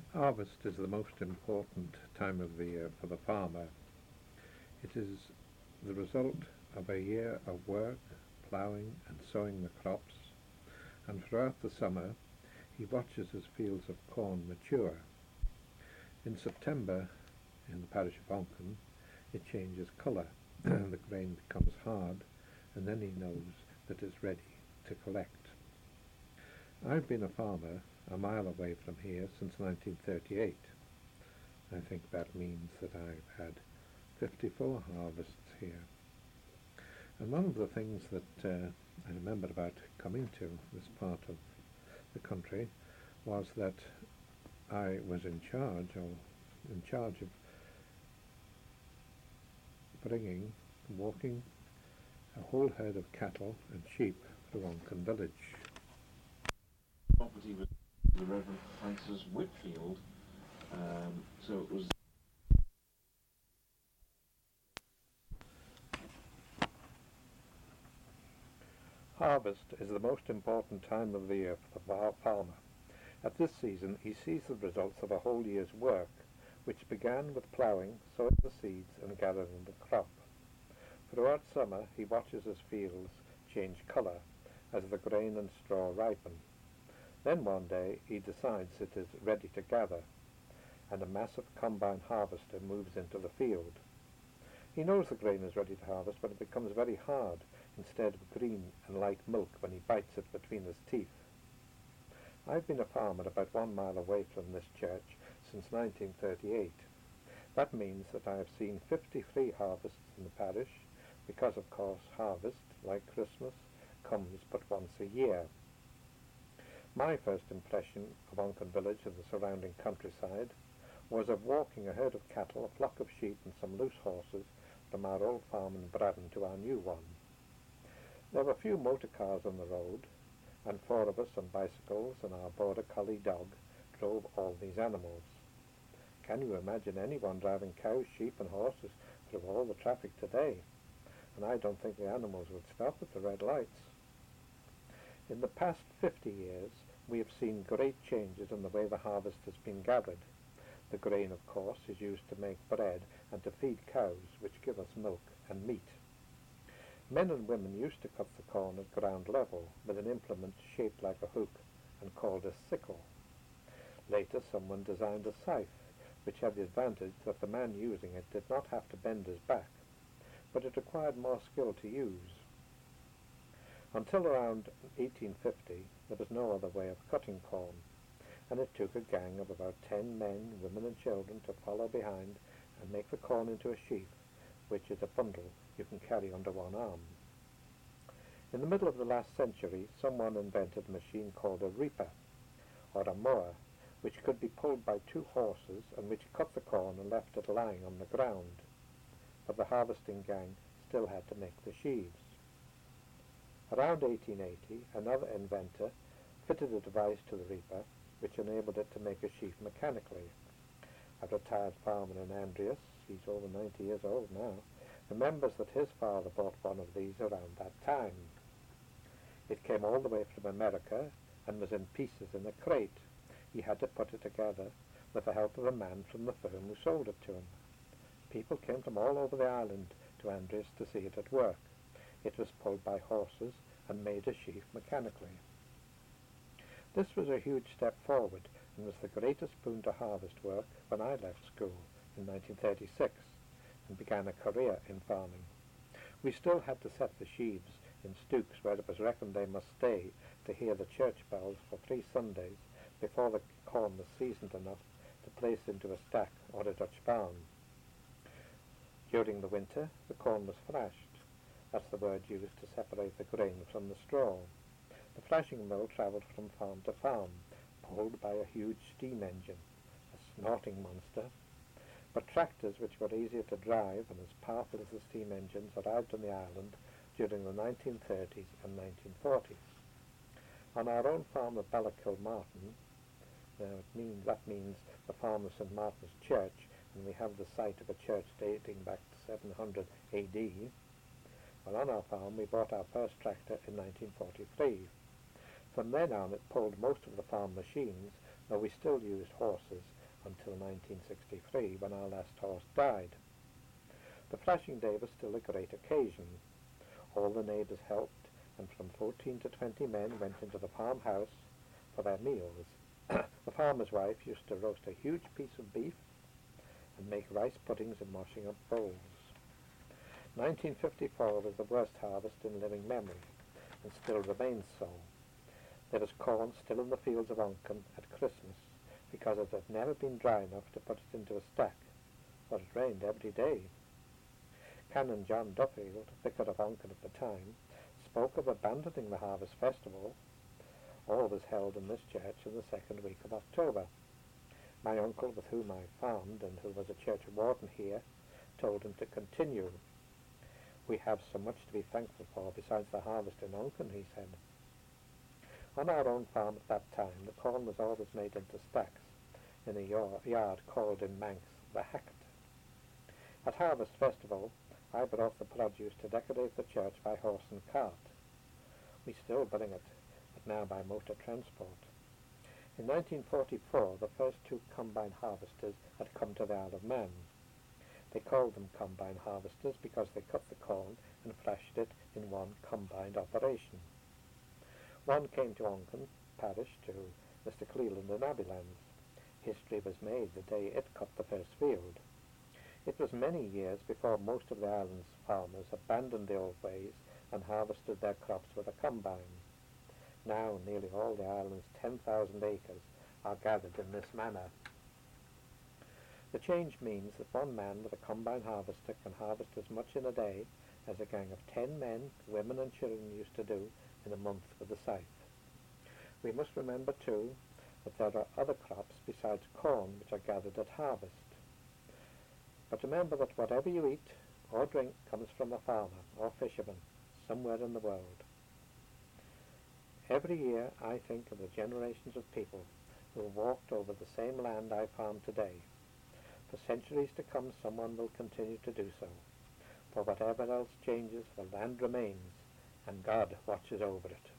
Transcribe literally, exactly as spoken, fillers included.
Harvest is the most important time of the year for the farmer. It is the result of a year of work, ploughing and sowing the crops, and throughout the summer he watches his fields of corn mature. In September, in the parish of Onchan, it changes colour, the grain becomes hard, and then he knows that it's ready to collect. I've been a farmer a mile away from here since nineteen thirty-eight. I think that means that I've had fifty-four harvests here. And one of the things that uh, I remember about coming to this part of the country was that I was in charge, or in charge of bringing, walking a whole herd of cattle and sheep through Onchan village. Property was the Reverend Francis Whitfield, um, so it was Harvest is the most important time of the year for the farmer. At this season he sees the results of a whole year's work, which began with ploughing, sowing the seeds and gathering the crop. Throughout summer he watches his fields change colour as the grain and straw ripen. Then one day he decides it is ready to gather, and a massive combine harvester moves into the field. He knows the grain is ready to harvest when it becomes very hard, instead of green and light milk when he bites it between his teeth. I've been a farmer about one mile away from this church since nineteen thirty-eight. That means that I have seen fifty-three harvests in the parish, because of course harvest, like Christmas, comes but once a year. My first impression of Onchan village and the surrounding countryside was of walking a herd of cattle, a flock of sheep and some loose horses from our old farm in Braddon to our new one. There were few motor cars on the road, and four of us on bicycles and our border collie dog drove all these animals. Can you imagine anyone driving cows, sheep and horses through all the traffic today? And I don't think the animals would stop at the red lights. In the past fifty years, we have seen great changes in the way the harvest has been gathered. The grain, of course, is used to make bread and to feed cows, which give us milk and meat. Men and women used to cut the corn at ground level with an implement shaped like a hook and called a sickle. Later someone designed a scythe, which had the advantage that the man using it did not have to bend his back, but it required more skill to use. Until around eighteen fifty, there was no other way of cutting corn, and it took a gang of about ten men, women and children to follow behind and make the corn into a sheaf, which is a bundle you can carry under one arm. In the middle of the last century, someone invented a machine called a reaper, or a mower, which could be pulled by two horses and which cut the corn and left it lying on the ground. But the harvesting gang still had to make the sheaves. Around eighteen eighty, another inventor fitted a device to the reaper which enabled it to make a sheaf mechanically. A retired farmer in Andreas, he's over ninety years old now, remembers that his father bought one of these around that time. It came all the way from America and was in pieces in a crate. He had to put it together with the help of a man from the firm who sold it to him. People came from all over the island to Andreas to see it at work. It was pulled by horses and made a sheaf mechanically. This was a huge step forward and was the greatest boon to harvest work when I left school in nineteen thirty-six and began a career in farming. We still had to set the sheaves in stooks where it was reckoned they must stay to hear the church bells for three Sundays before the corn was seasoned enough to place into a stack or a Dutch barn. During the winter, the corn was thrashed. That's the word used to separate the grain from the straw. The thrashing mill travelled from farm to farm, pulled by a huge steam engine, a snorting monster. But tractors which were easier to drive and as powerful as the steam engines arrived on the island during the nineteen thirties and nineteen forties. On our own farm of Ballakilmartin, now it means, that means the farm of Saint Martin's Church, and we have the site of a church dating back to seven hundred A D. Well, on our farm we bought our first tractor in nineteen forty-three. From then on it pulled most of the farm machines, though we still used horses until nineteen sixty-three, when our last horse died. The flashing day was still a great occasion. All the neighbours helped, and from fourteen to twenty men went into the farmhouse for their meals. The farmer's wife used to roast a huge piece of beef and make rice puddings in washing up bowls. nineteen fifty-four was the worst harvest in living memory, and still remains so. There was corn still in the fields of Onchan at Christmas, because it had never been dry enough to put it into a stack, for it rained every day. Canon John Duffield, vicar of Onchan at the time, spoke of abandoning the harvest festival. All was held in this church in the second week of October. My uncle, with whom I farmed and who was a church warden here, told him to continue. "We have so much to be thankful for besides the harvest in Onchan," he said. On our own farm at that time, the corn was always made into stacks in a yard called in Manx the hacket. At Harvest Festival, I brought the produce to decorate the church by horse and cart. We still bring it, but now by motor transport. In nineteen forty-four, the first two combine harvesters had come to the Isle of Man. They called them combine harvesters because they cut the corn and thrashed it in one combined operation. One came to Onchan parish to Mister Cleland in Abbeylands. History was made the day it cut the first field. It was many years before most of the island's farmers abandoned the old ways and harvested their crops with a combine. Now nearly all the island's ten thousand acres are gathered in this manner. The change means that one man with a combine harvester can harvest as much in a day as a gang of ten men, women and children used to do in a month with the scythe. We must remember, too, that there are other crops besides corn which are gathered at harvest. But remember that whatever you eat or drink comes from a farmer or fisherman somewhere in the world. Every year I think of the generations of people who have walked over the same land I farm today. For centuries to come, someone will continue to do so. For whatever else changes, the land remains, and God watches over it.